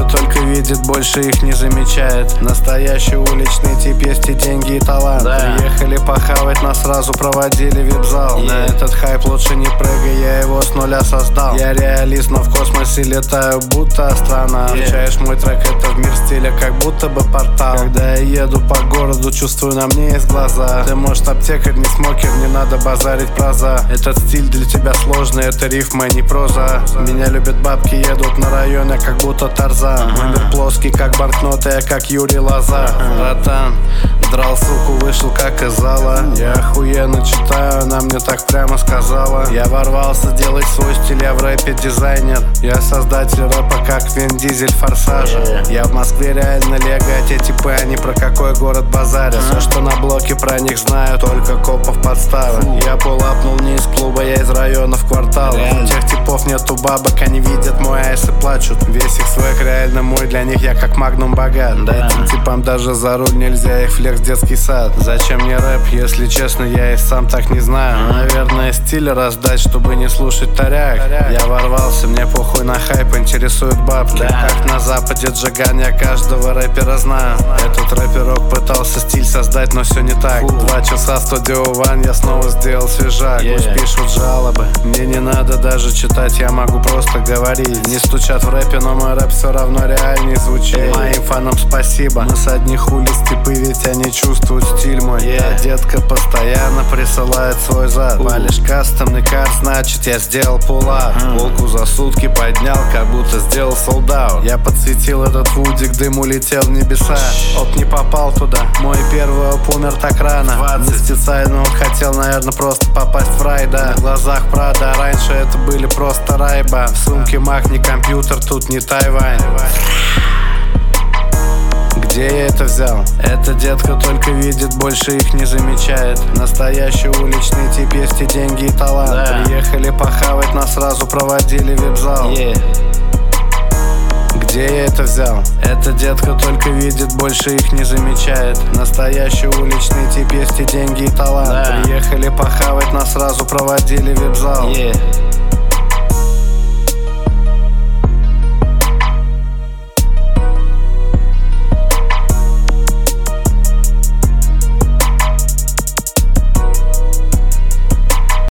только видит, больше их не замечает. Настоящий уличный тип, есть и деньги, и талант. Приехали похавать, нас сразу проводили в вип-зал. На этот хайп лучше не прыгай, я его с нуля создал. Я реалист, но в космосе летаю, будто астронавт. Включаешь мой трек, это в мир стиля, как будто бы портал. Когда я еду по городу, чувствую, на мне есть глаза. Ты, может, аптекарь, не смокер, не надо базарить проза. Этот стиль для тебя сложный, это рифма, не проза. Меня любят бабки, едут на районе, как будто Тарзан. Мой мир плоский, как банкноты, я как Юрий Лоза. Братан, драл суку, вышел как из зала. Я охуенно читаю, она мне так прямо сказала. Я ворвался делать свой стиль, я в рэпе дизайнер. Я создатель рэпа, как Вин Дизель Форсажа. Я в Москве реально лего, а те типы, они про какой город базарят. Все, что на блоке, про них знаю, только копов подставы. Я пулапнул не из клуба, я из районов кварталов. У тех типов нету бабок, они видят мой айс и плачут. Весь их свек реально мой, для них я как магнум богат. Этим типам даже за руль нельзя, их флекс детский сад. Зачем мне рэп, если честно, я и сам так не знаю. Наверное, стиль раздать, чтобы не слушать таряк. Я ворвался, мне похуй на хайп, интересуют бабки. Как на западе Джиган, я каждого рэпера знаю. Этот рэперок пытался стиль создать, но все не так. 2 часа студио ван, я снова сделал свежак. Пусть пишут жалобы, мне не надо даже читать, я могу просто говорить. Не стучат в рэпе, но мой рэп все равно реальней звучит. Моим фанам спасибо, мы с одних улиц типы, ведь они чувствуют стиль мой. А детка постоянно присылает свой зад. Палишь кастомный карт, значит я сделал пулап. Полку за сутки поднял, как будто сделал солдаут. Я подсветил этот вудик, дым улетел в небеса. Оп, не попал туда, мой первый оп умер так рано. 20 но он хотел, наверное, просто попасть в рай, да. В глазах Прада, раньше это были просто райба. В сумке Мак, не компьютер, тут не Тайвань. Где я это взял? Эта детка только видит, больше их не замечает. Настоящий уличный тип, есть и деньги, и талант. Приехали похавать, нас сразу проводили в вип-зал. Где я это взял? Эта детка только видит, больше их не замечает. Настоящий уличный тип, есть и деньги, и талант. Приехали похавать, нас сразу проводили в вип-зал.